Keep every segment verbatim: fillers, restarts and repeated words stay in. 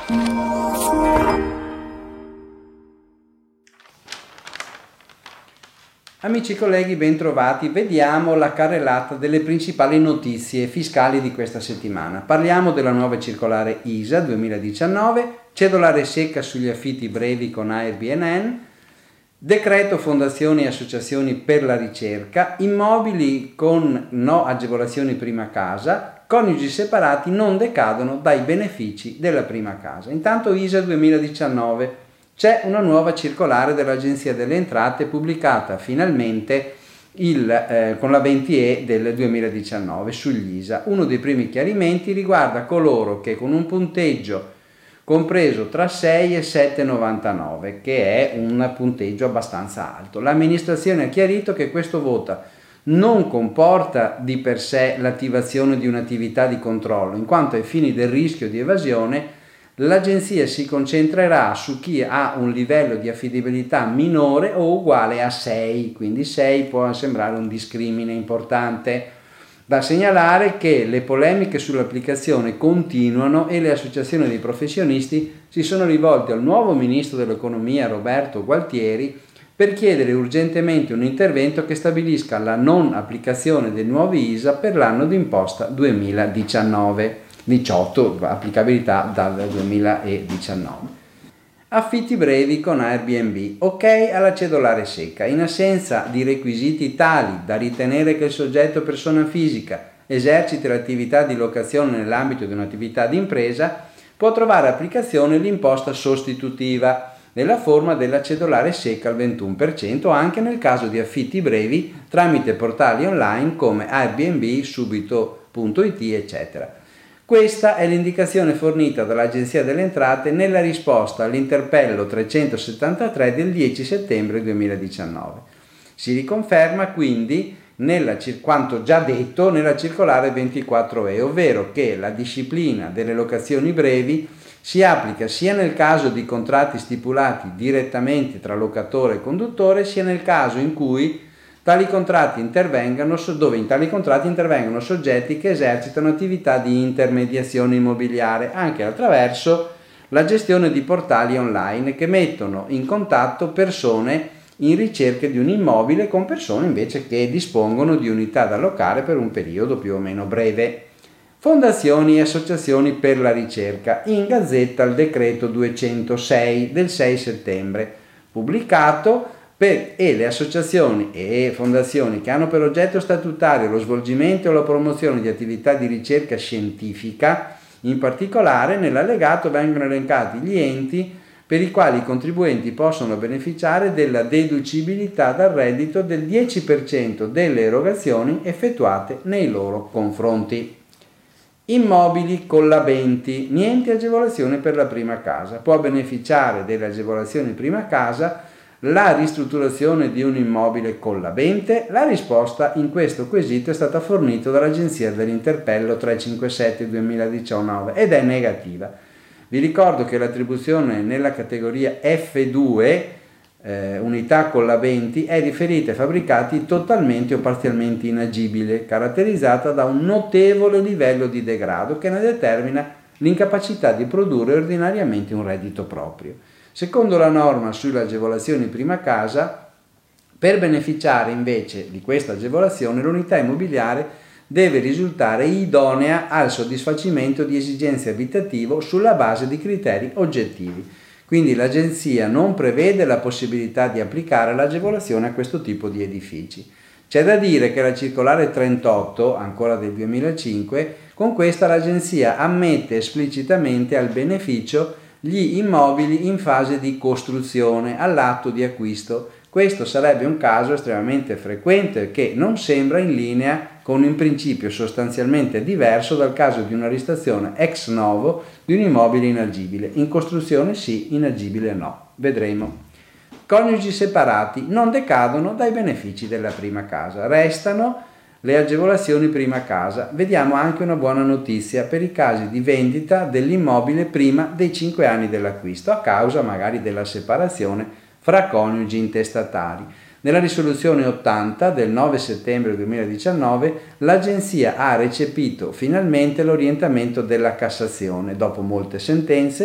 Amici colleghi, bentrovati. Vediamo la carrellata delle principali notizie fiscali di questa settimana. Parliamo della nuova circolare I S A duemiladiciannove, cedolare secca sugli affitti brevi con Airbnb, decreto fondazioni e associazioni per la ricerca, immobili con no agevolazioni prima casa, coniugi separati non decadono dai benefici della prima casa. Intanto I S A duemiladiciannove. C'è una nuova circolare dell'Agenzia delle Entrate pubblicata finalmente il, eh, con la venti E del duemiladiciannove sugli I S A. Uno dei primi chiarimenti riguarda coloro che con un punteggio compreso tra sei e sette virgola novantanove, che è un punteggio abbastanza alto. L'amministrazione ha chiarito che questo voto non comporta di per sé l'attivazione di un'attività di controllo, in quanto ai fini del rischio di evasione l'agenzia si concentrerà su chi ha un livello di affidabilità minore o uguale a sei, quindi sei può sembrare un discrimine importante. Da segnalare che le polemiche sull'applicazione continuano e le associazioni dei professionisti si sono rivolte al nuovo ministro dell'economia Roberto Gualtieri per chiedere urgentemente un intervento che stabilisca la non applicazione dei nuovi I S A per l'anno d'imposta duemiladiciannove. diciotto, applicabilità dal duemiladiciannove. Affitti brevi con Airbnb, ok alla cedolare secca. In assenza di requisiti tali da ritenere che il soggetto persona fisica eserciti l'attività di locazione nell'ambito di un'attività di impresa, può trovare applicazione l'imposta sostitutiva nella forma della cedolare secca al ventuno per cento anche nel caso di affitti brevi tramite portali online come Airbnb, subito punto it, eccetera. Questa è l'indicazione fornita dall'Agenzia delle Entrate nella risposta all'interpello trecentosettantatré del dieci settembre duemiladiciannove. Si riconferma quindi nella, quanto già detto nella circolare ventiquattro E, ovvero che la disciplina delle locazioni brevi si applica sia nel caso di contratti stipulati direttamente tra locatore e conduttore, sia nel caso in cui Tali contratti intervengano, dove in tali contratti intervengono soggetti che esercitano attività di intermediazione immobiliare anche attraverso la gestione di portali online che mettono in contatto persone in ricerca di un immobile con persone invece che dispongono di unità da allocare per un periodo più o meno breve. Fondazioni e associazioni per la ricerca. In Gazzetta il decreto duecentosei del sei settembre, pubblicato per, e le associazioni e fondazioni che hanno per oggetto statutario lo svolgimento o la promozione di attività di ricerca scientifica, in particolare nell'allegato vengono elencati gli enti per i quali i contribuenti possono beneficiare della deducibilità dal reddito del dieci per cento delle erogazioni effettuate nei loro confronti. Immobili collabenti, niente agevolazione per la prima casa. Può beneficiare delle agevolazioni prima casa la ristrutturazione di un immobile collabente? La risposta in questo quesito è stata fornita dall'Agenzia dell'Interpello trecentocinquantasette duemiladiciannove ed è negativa. Vi ricordo che l'attribuzione nella categoria F due, eh, unità collabenti, è riferita ai fabbricati totalmente o parzialmente inagibili, caratterizzata da un notevole livello di degrado che ne determina l'incapacità di produrre ordinariamente un reddito proprio. Secondo la norma sulle agevolazioni prima casa, per beneficiare invece di questa agevolazione l'unità immobiliare deve risultare idonea al soddisfacimento di esigenze abitative sulla base di criteri oggettivi. Quindi l'Agenzia non prevede la possibilità di applicare l'agevolazione a questo tipo di edifici. C'è da dire che la circolare trentotto, ancora del duemilacinque, con questa l'Agenzia ammette esplicitamente al beneficio gli immobili in fase di costruzione all'atto di acquisto. Questo sarebbe un caso estremamente frequente che non sembra in linea con un principio sostanzialmente diverso dal caso di una ristazione ex novo di un immobile inagibile. In costruzione sì, inagibile no. Vedremo. Coniugi separati non decadono dai benefici della prima casa. Restano le agevolazioni prima casa. Vediamo anche una buona notizia per i casi di vendita dell'immobile prima dei cinque anni dell'acquisto, a causa magari della separazione fra coniugi intestatari. Nella risoluzione ottanta del nove settembre duemiladiciannove l'Agenzia ha recepito finalmente l'orientamento della Cassazione. Dopo molte sentenze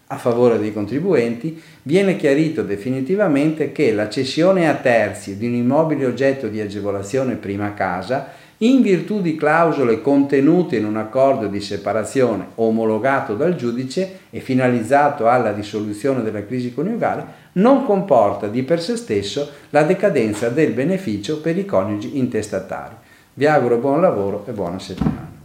a favore dei contribuenti, viene chiarito definitivamente che la cessione a terzi di un immobile oggetto di agevolazione prima casa, in virtù di clausole contenute in un accordo di separazione omologato dal giudice e finalizzato alla risoluzione della crisi coniugale, non comporta di per sé stesso la decadenza del beneficio per i coniugi intestatari. Vi auguro buon lavoro e buona settimana.